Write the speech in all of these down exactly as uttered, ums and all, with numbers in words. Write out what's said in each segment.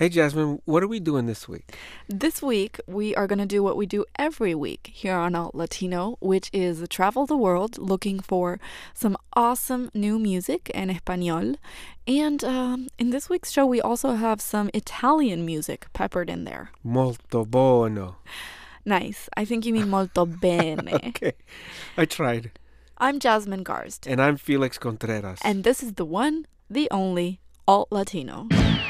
Hey, Jasmine, what are we doing this week? This week, we are going to do what we do every week here on Alt Latino, which is travel the world looking for some awesome new music in Espanol. And um, in this week's show, we also have some Italian music peppered in there. Molto buono. Nice. I think you mean molto bene. Okay, I tried. I'm Jasmine Garst. And I'm Felix Contreras. And this is the one, the only Alt Latino.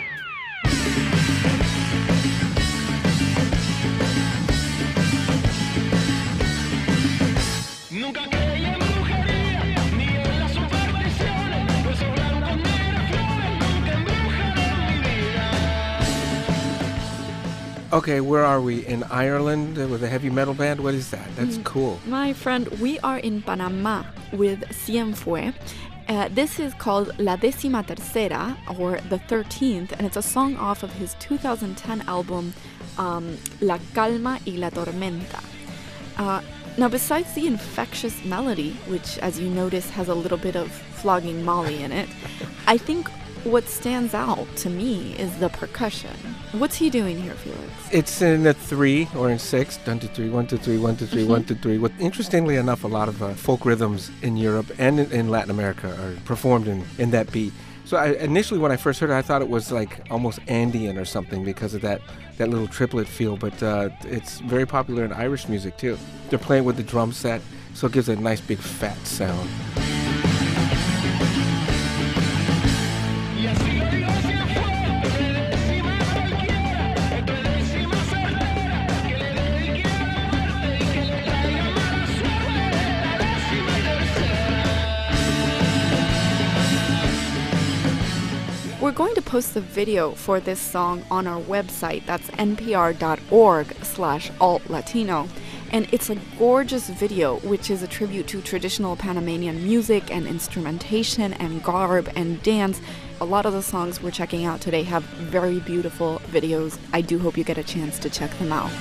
Okay, where are we? In Ireland with a heavy metal band? What is that? That's Mm, cool. My friend, we are in Panama with Cienfue. Uh, this is called La Décima Tercera, or The thirteenth, and it's a song off of his two thousand ten album, um, La Calma y la Tormenta. Uh, now, besides the infectious melody, which, as you notice, has a little bit of flogging Molly in it, I think what stands out to me is the percussion. What's he doing here, Felix? It's in a three or in six. One, two, three, one, two, three, one, two, three, one, two, three. With, interestingly enough, a lot of uh, folk rhythms in Europe and in, in Latin America are performed in, in that beat. So I, initially when I first heard it, I thought it was like almost Andean or something because of that, that little triplet feel. But uh, it's very popular in Irish music, too. They're playing with the drum set, so it gives a nice big fat sound. We're going to post the video for this song on our website. That's npr.org slash altlatino. And it's a gorgeous video, which is a tribute to traditional Panamanian music and instrumentation and garb and dance. A lot of the songs we're checking out today have very beautiful videos. I do hope you get a chance to check them out.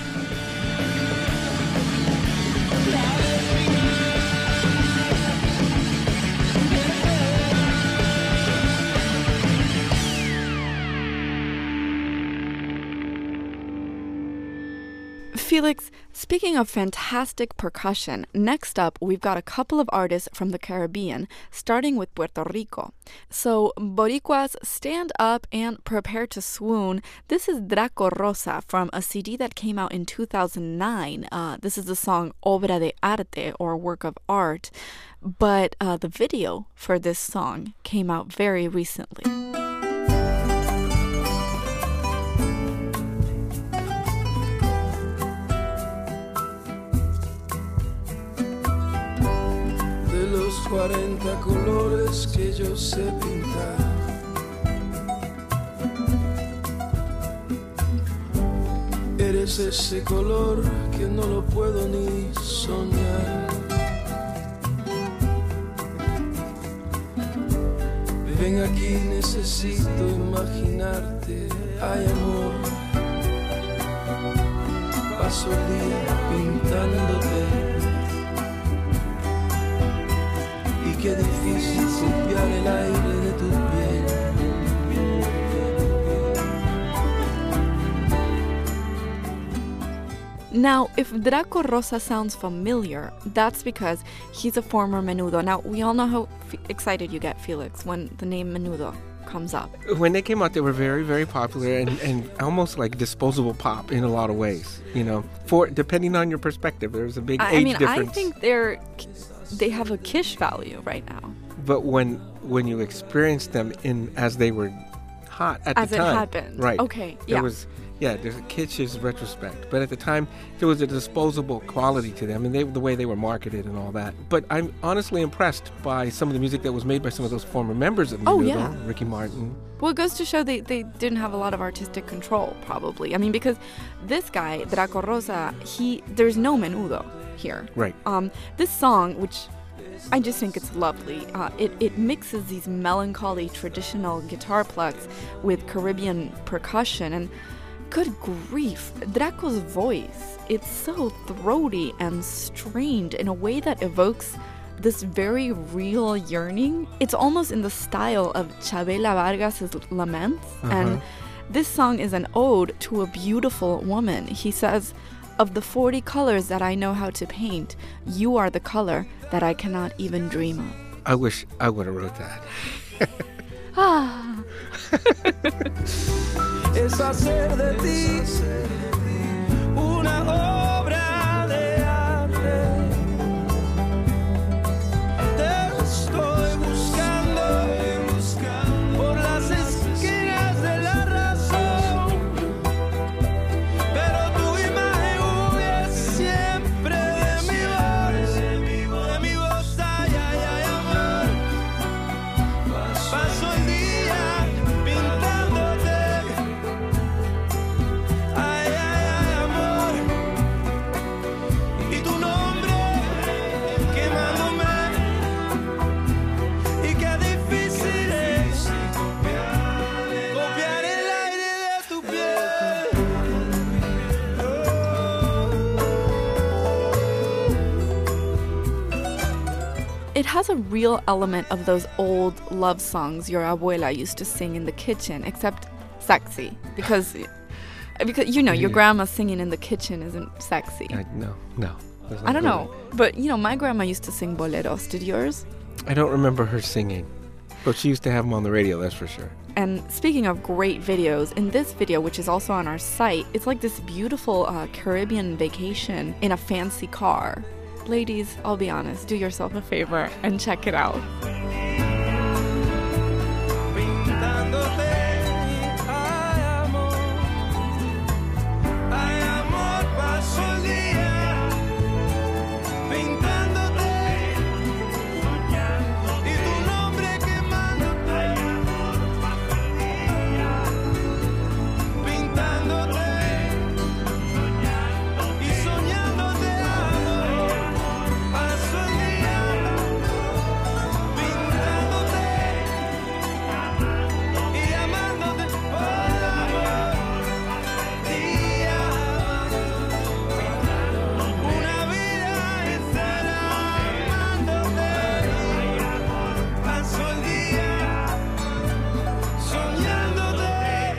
Felix, speaking of fantastic percussion, next up we've got a couple of artists from the Caribbean, starting with Puerto Rico. So, Boricuas, stand up and prepare to swoon. This is Draco Rosa from a C D that came out in two thousand nine. Uh, this is the song Obra de Arte, or Work of Art. But uh, the video for this song came out very recently. cuarenta colores que yo sé pintar. Eres ese color que no lo puedo ni soñar. Ven aquí, necesito imaginarte. Ay, amor, paso el día pintándote. Qué difícil copiar el aire de tu piel. Now, if Draco Rosa sounds familiar, that's because he's a former Menudo. Now, we all know how f- excited you get, Felix, when the name Menudo comes up. When they came out, they were very, very popular and, and almost like disposable pop in a lot of ways. You know, for depending on your perspective, there's a big I, age I mean, difference. I think they're they have a Kish value right now. But when when you experience them in as they were hot at as the time, it happened, right? Okay, there yeah. was yeah, there's a Kitsch's retrospect, but at the time there was a disposable quality to them, and they, the way they were marketed and all that. But I'm honestly impressed by some of the music that was made by some of those former members of Menudo, Oh, yeah. Ricky Martin. Well, it goes to show they, they didn't have a lot of artistic control, probably. I mean, because this guy, Draco Rosa, he there's no Menudo here. Right. Um, this song, which I just think it's lovely. Uh, it, it mixes these melancholy traditional guitar plucks with Caribbean percussion, and good grief, Draco's voice, it's so throaty and strained in a way that evokes this very real yearning. It's almost in the style of Chavela Vargas's Laments, Uh-huh. and This song is an ode to a beautiful woman. He says, "Of the forty colors that I know how to paint, you are the color that I cannot even dream of." I wish I would have wrote that. Ah. Es hacer de ti una obra de arte. Te estoy buscando por las esquinas de la razón, pero tu imagen huye siempre de mi voz, de mi voz, ay, ay, ay, amor. Paso el día pintándote, ay, ay, ay, amor, y tu nombre quemándome, y qué difícil es copiar el aire de tu piel. It has a real element of those old love songs your abuela used to sing in the kitchen, except sexy. Because, because you know, your Yeah. grandma singing in the kitchen isn't sexy. I, no, no. Let's I not don't go know. But, you know, my grandma used to sing boleros. Did yours? there. I don't remember her singing, but she used to have them on the radio, that's for sure. And speaking of great videos, in this video, which is also on our site, it's like this beautiful uh, Caribbean vacation in a fancy car. Ladies, I'll be honest, do yourself a favor and check it out. Pintándote, ay, amor, ay, amor, paso el día pintándote, y tu nombre quemándote, pintándote, y soñándote, amor, paso el día pintándote y amándote por amor, día, una vida entera amándote, paso el día soñándote,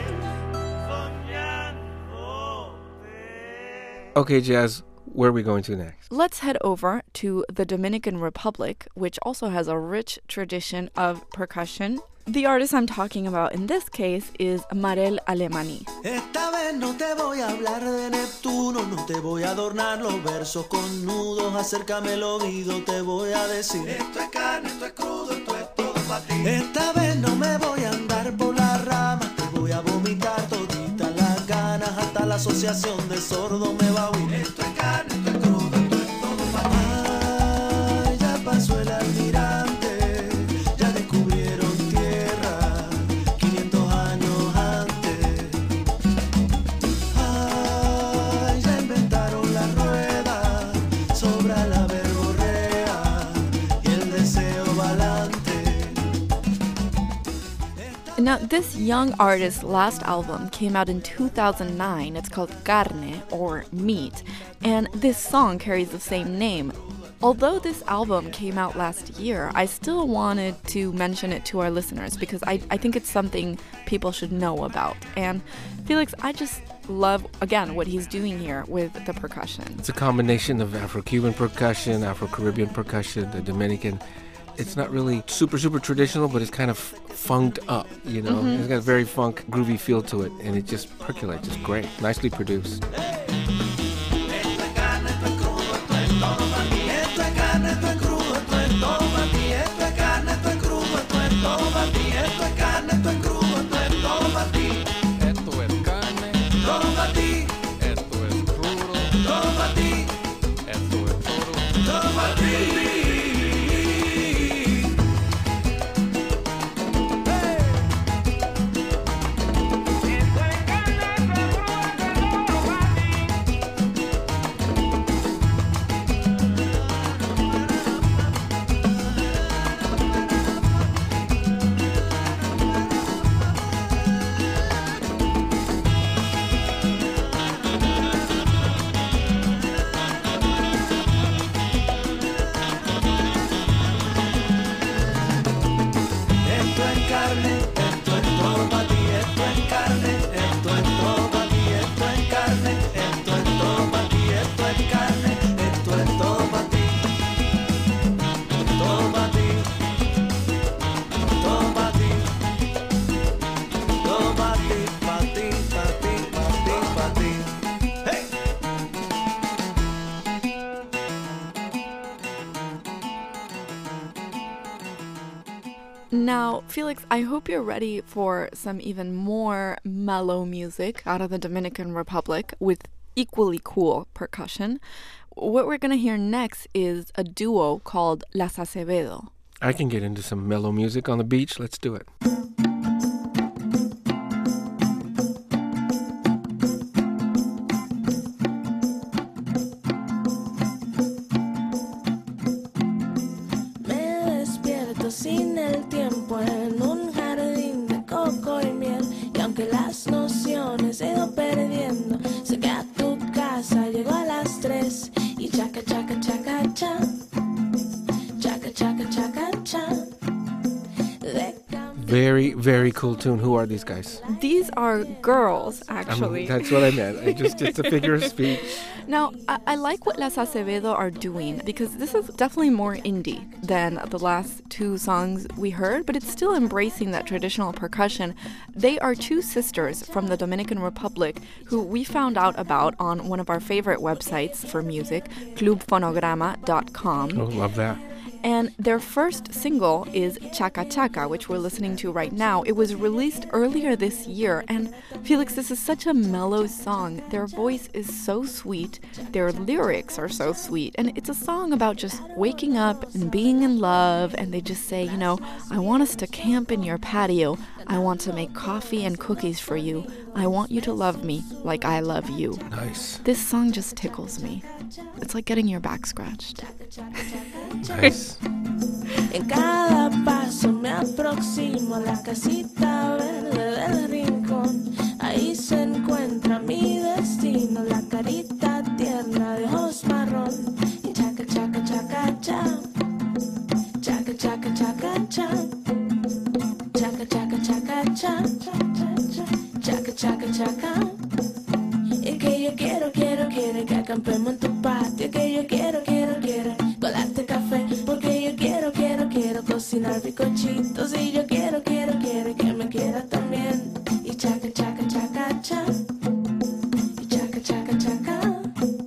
soñándote. Okay, Jazz, where are we going to next? Let's head over to the Dominican Republic, which also has a rich tradition of percussion. The artist I'm talking about in this case is Marel Alemany. Esta vez no te voy a hablar de Neptuno, no te voy a adornar los versos con nudos, acércame el oído, te voy a decir: esto es carne, esto es crudo, esto es todo para ti. Esta vez no me voy a andar por las ramas, te voy a vomitar toditas las ganas, hasta la asociación de sordos me va a huir. Esto es carne, esto es crudo, esto es todo para ti. Ay, ya pasó el almirante, ya descubrieron tierra quinientos años antes. Ay, ya inventaron la rueda, sobra la verborrea y el deseo balante. Now, this young artist's last album came out in two thousand nine. It's called Carne, or Meat, and this song carries the same name. Although this album came out last year, I still wanted to mention it to our listeners because I, I think it's something people should know about. And Felix, I just love, again, what he's doing here with the percussion. It's a combination of Afro-Cuban percussion, Afro-Caribbean percussion, the Dominican. It's not really super, super traditional, but it's kind of funked up, you know? Mm-hmm. It's got a very funk, groovy feel to it, and it just percolates. It's great. Nicely produced. Now, Felix, I hope you're ready for some even more mellow music out of the Dominican Republic with equally cool percussion. What we're going to hear next is a duo called Las Acevedo. I can get into some mellow music on the beach. Let's do it. Sin el tiempo en un jardín de coco y miel, y aunque las nociones he ido perdiendo, sé que a tu casa llegó a las tres y chaca chaca chaca cha, chaca chaca chaca cha. Very, very cool tune. Who are these guys? These are girls, actually. Um, that's what I meant. I just It's a figure of speech. Now, I, I like what Las Acevedo are doing because this is definitely more indie than the last two songs we heard, but it's still embracing that traditional percussion. They are two sisters from the Dominican Republic who we found out about on one of our favorite websites for music, club fonograma dot com. Oh, love that. And their first single is Chaca Chaca, which we're listening to right now. It was released earlier this year. And Felix, this is such a mellow song. Their voice is so sweet. Their lyrics are so sweet. And it's a song about just waking up and being in love. And they just say, you know, I want us to camp in your patio. I want to make coffee and cookies for you. I want you to love me like I love you. Nice. This song just tickles me. It's like getting your back scratched. Nice. En cada paso me aproximo a la casita verde del rincón. Ahí se encuentra mi destino, la carita tierna de ojos marrón. Y chaca, chaca, chaca, cha. Chaca, chaca, chaca, cha. Chaca, chaca, chaca, cha. Chaca, chaca, chaca. Y que yo quiero, quiero, quiero que acampemos en tu patio. Que yo quiero, quiero, quiero colarte café. Porque yo quiero, quiero, quiero cocinar bizcochitos. Y yo quiero, quiero, quiero que me quieras también. Y chaca, chaca, chaca, cha. Y chaca, chaca, chaca.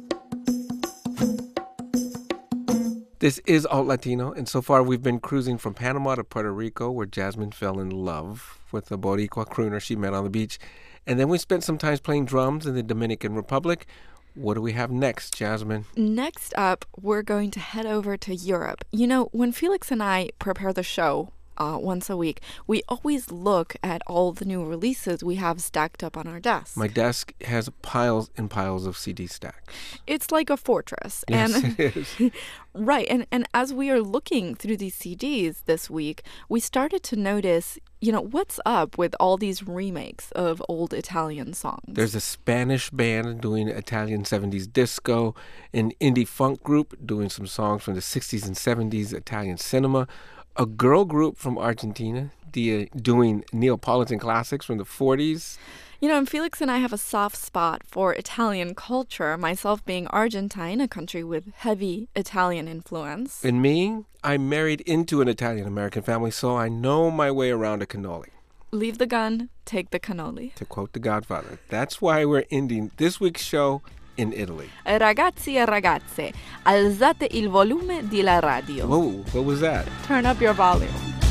This is Alt Latino, and so far we've been cruising from Panama to Puerto Rico, where Jasmine fell in love with the Boricua crooner she met on the beach. And then we spent some time playing drums in the Dominican Republic. What do we have next, Jasmine? Next up, we're going to head over to Europe. You know, when Felix and I prepare the show uh, once a week, we always look at all the new releases we have stacked up on our desk. My desk has piles and piles of C D stacks. It's like a fortress. Yes, and it is. Right. And, and as we are looking through these C Ds this week, we started to notice, you know, what's up with all these remakes of old Italian songs? There's a Spanish band doing Italian seventies disco, an indie funk group doing some songs from the sixties and seventies Italian cinema, a girl group from Argentina doing Neapolitan classics from the forties. You know, and Felix and I have a soft spot for Italian culture, myself being Argentine, a country with heavy Italian influence. And me, I'm married into an Italian-American family, so I know my way around a cannoli. Leave the gun, take the cannoli. To quote The Godfather. That's why we're ending this week's show in Italy. Ragazzi e ragazze, alzate il volume di la radio. Whoa, what was that? Turn up your volume.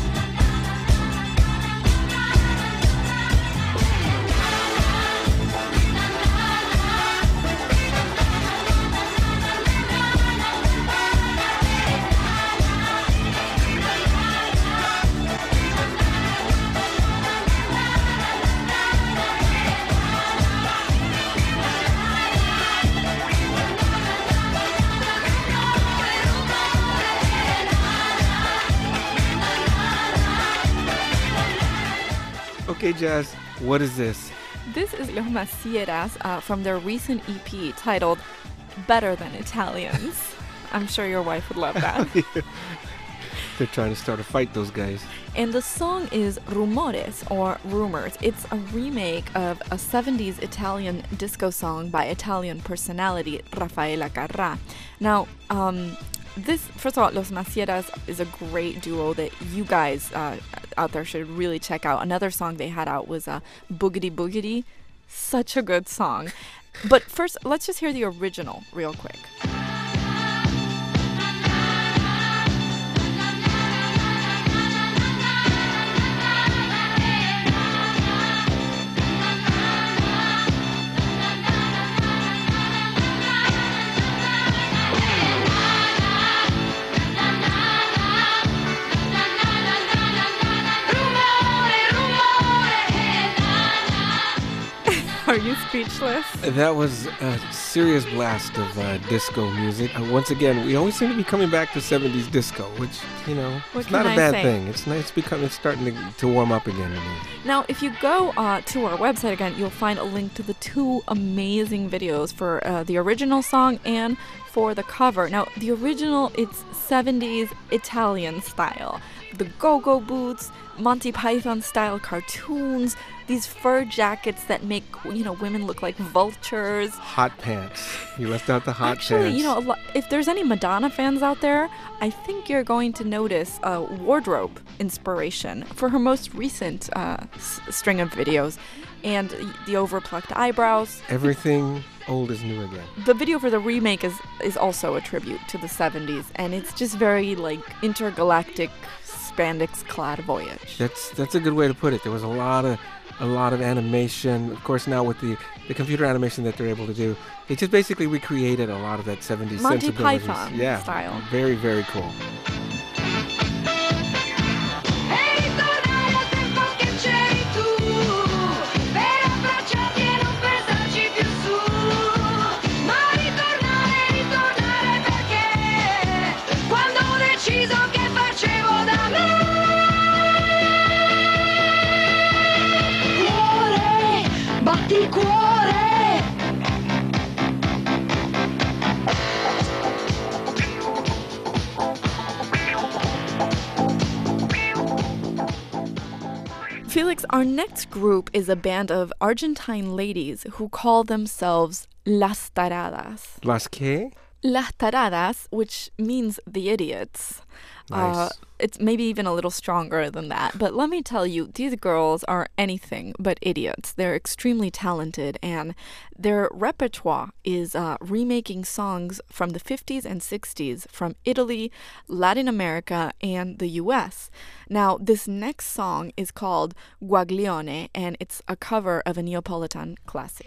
Okay, Jazz, what is this? This is Los Macieras uh, from their recent E P titled Better Than Italians. I'm sure your wife would love that. They're trying to start a fight, those guys. And the song is Rumores, or Rumors. It's a remake of a seventies Italian disco song by Italian personality Raffaella Carrà. Now, um... This, first of all, Los Macieras is a great duo that you guys uh, out there should really check out. Another song they had out was uh, Boogity Boogity. Such a good song. But first, let's just hear the original real quick. you speechless? That was a serious blast of uh, disco music. Uh, once again, we always seem to be coming back to seventies disco, which, you know, What it's not can a I bad say? thing. It's nice. It's becoming, it's starting to, to warm up again to me. Now, if you go uh, to our website again, you'll find a link to the two amazing videos for uh, the original song and for the cover. Now, the original, it's seventies Italian style. The go-go boots, Monty Python style cartoons, these fur jackets that make, you know, women look like vultures. Hot pants. You left out the hot Actually, pants. you know, a lo- if there's any Madonna fans out there, I think you're going to notice a wardrobe inspiration for her most recent uh, s- string of videos, and the overplucked eyebrows. Everything old is new again. The video for the remake is is also a tribute to the seventies, and it's just very like intergalactic spandex-clad voyage. That's that's a good way to put it. There was a lot of a lot of animation. Of course, now with the, the computer animation that they're able to do, it just basically recreated a lot of that seventies Monty sensibilities. Python yeah, style. Very, very cool. E ritornare al tempo che c'eri tu, per abbracciarti e non pensarci più su. Ma ritornare, ritornare perché quando ho deciso che facevo da me. Cuore, batti cuore. Felix, our next group is a band of Argentine ladies who call themselves Las Taradas. Las que? Las Taradas, which means the idiots. Nice. Uh, it's maybe even a little stronger than that. But let me tell you, these girls are anything but idiots. They're extremely talented, and their repertoire is uh, remaking songs from the fifties and sixties from Italy, Latin America, and the U S. Now, this next song is called Guaglione, and it's a cover of a Neapolitan classic.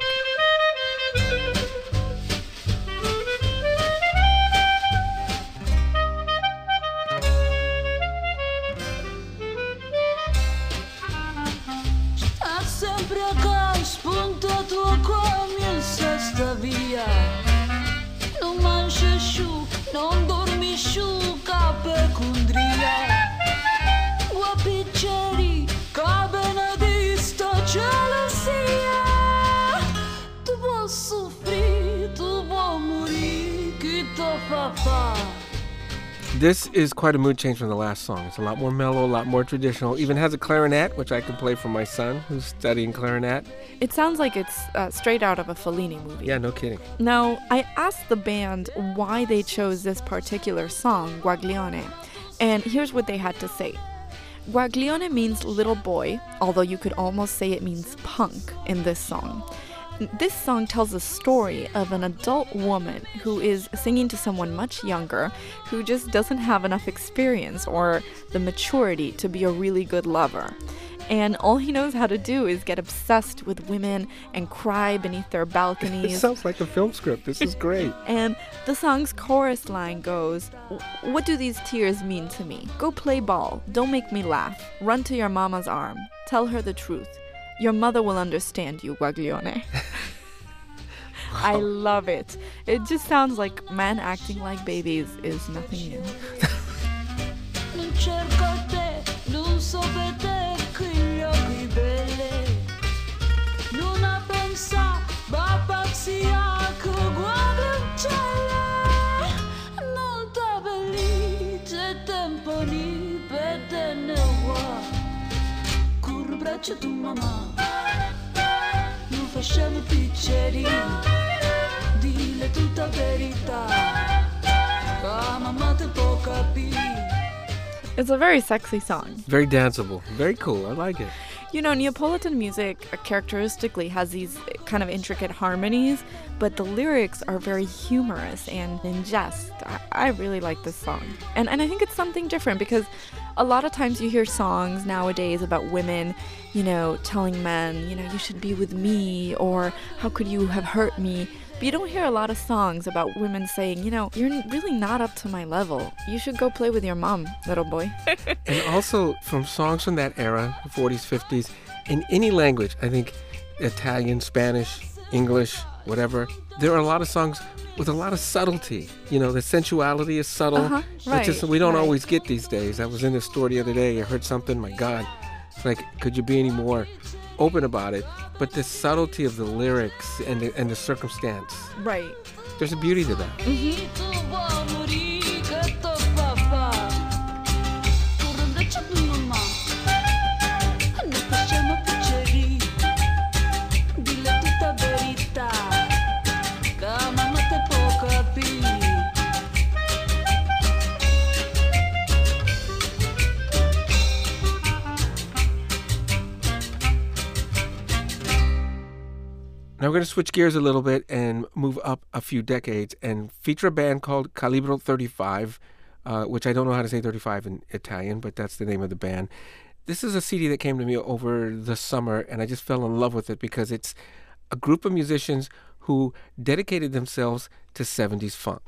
Sempre acá spuntato comienza sta via. Non mangi sciù, non dormi sciù, capecundria. Guapicceri, cabenedista, gelosia. Tu vuoi soffrire, tu vuoi morire, chi te fa fa? This is quite a mood change from the last song. It's a lot more mellow, a lot more traditional. Even has a clarinet, which I can play for my son, who's studying clarinet. It sounds like it's uh, straight out of a Fellini movie. Yeah, no kidding. Now, I asked the band why they chose this particular song, Guaglione, and here's what they had to say. Guaglione means little boy, although you could almost say it means punk in this song. This song tells a story of an adult woman who is singing to someone much younger who just doesn't have enough experience or the maturity to be a really good lover. And all he knows how to do is get obsessed with women and cry beneath their It balconies. sounds like a film script. This is great. And the song's chorus line goes, "What do these tears mean to me? Go play ball. Don't make me laugh. Run to your mama's arm. Tell her the truth. Your mother will understand you, Guaglione." I love it. It just sounds like men acting like babies is nothing new. Non cerco te, non so vedere quegli occhi belli. Non ha pensato, va pazzia, che guarda il cielo. Non t'abbelli, c'è tempo lì per te ne vuoi. Corro braccia tu mamma, non facciamo picceri, dille tutta verità, che mamma te può capire. It's a very sexy song. Very danceable. Very cool. I like it. You know, Neapolitan music characteristically has these kind of intricate harmonies, but the lyrics are very humorous and in jest. I, I really like this song. And and I think it's something different because a lot of times you hear songs nowadays about women, you know, telling men, you know, you should be with me, or how could you have hurt me? But you don't hear a lot of songs about women saying, you know, you're really not up to my level. You should go play with your mom, little boy. And also from songs from that era, the forties, fifties, in any language, I think Italian, Spanish, English, whatever. There are a lot of songs with a lot of subtlety. You know, the sensuality is subtle. Uh-huh, It's right, just we don't right. always get these days. I was in the store the other day. I heard something. My God, it's like, could you be any more open about it? But the subtlety of the lyrics and the, and the circumstance, Right. there's a beauty to that. Now we're going to switch gears a little bit and move up a few decades and feature a band called Calibro thirty-five, uh, which I don't know how to say thirty-five in Italian, but that's the name of the band. This is a C D that came to me over the summer, and I just fell in love with it because it's a group of musicians who dedicated themselves to seventies funk.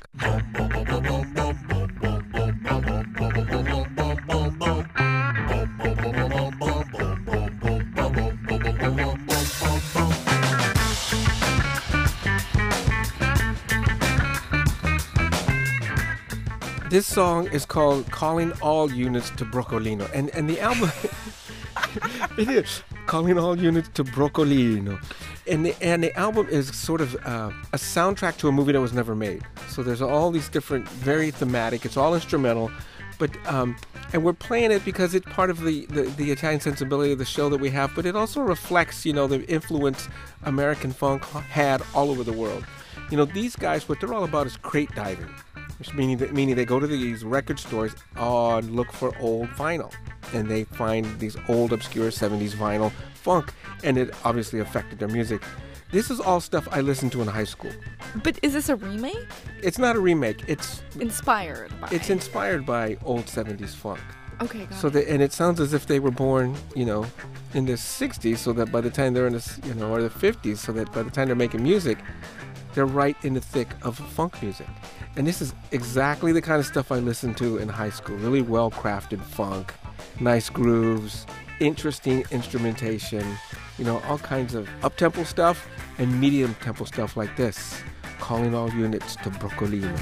This song is called Calling All Units to Broccolino. And and the album, it is, Calling All Units to Broccolino. And the, and the album is sort of uh, a soundtrack to a movie that was never made. So there's all these different, very thematic, it's all instrumental. But um, and we're playing it because it's part of the, the, the Italian sensibility of the show that we have, but it also reflects, you know, the influence American funk had all over the world. You know, these guys, what they're all about is crate diving. Which meaning that meaning they go to these record stores and look for old vinyl, and they find these old obscure seventies vinyl funk, and it obviously affected their music. This is all stuff I listened to in high school. But is this a remake? It's not a remake. It's Inspired by. it's inspired by old seventies funk. Okay, got So it. that, and it sounds as if they were born, you know, in the sixties, so that by the time they're in the, you know, or the fifties, so that by the time they're making music, they're right in the thick of funk music. And this is exactly the kind of stuff I listened to in high school. Really well-crafted funk, nice grooves, interesting instrumentation, you know, all kinds of up-tempo stuff and medium-tempo stuff like this. Calling All Units to Broccolino.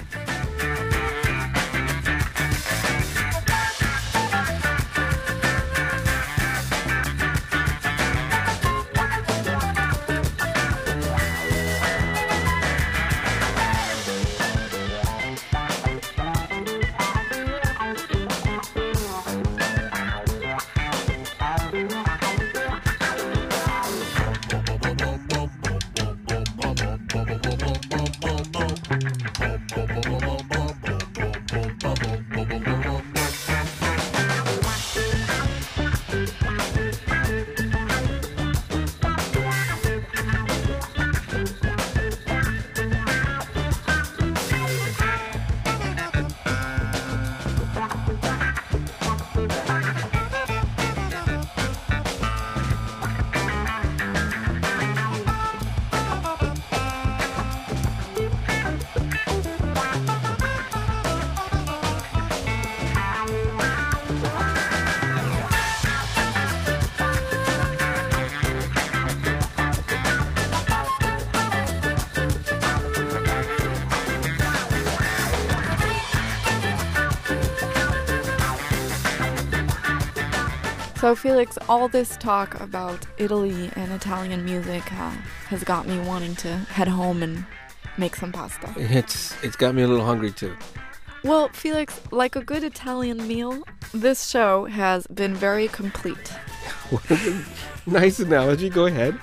So, Felix, all this talk about Italy and Italian music uh, has got me wanting to head home and make some pasta. It's it's got me a little hungry too. Well, Felix, like a good Italian meal, this show has been very complete. What a nice analogy. Go ahead.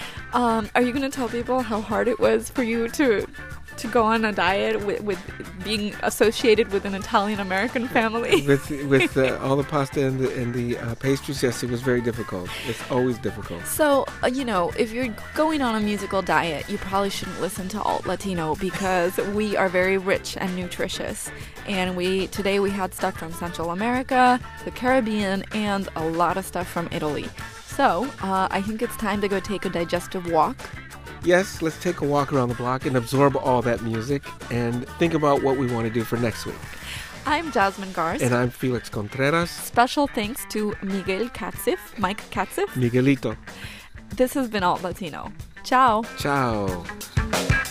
Um, are you going to tell people how hard it was for you to to go on a diet with, with being associated with an Italian-American family? With with uh, all the pasta and the, and the uh, pastries, yes, it was very difficult. It's always difficult. So, uh, you know, if you're going on a musical diet, you probably shouldn't listen to Alt Latino because we are very rich and nutritious. And we today we had stuff from Central America, the Caribbean, and a lot of stuff from Italy. So, uh, I think it's time to go take a digestive walk. Yes, let's take a walk around the block and absorb all that music and think about what we want to do for next week. I'm Jasmine Garst. And I'm Felix Contreras. Special thanks to Miguel Katzif, Mike Katzif. Miguelito. This has been Alt Latino. Ciao. Ciao.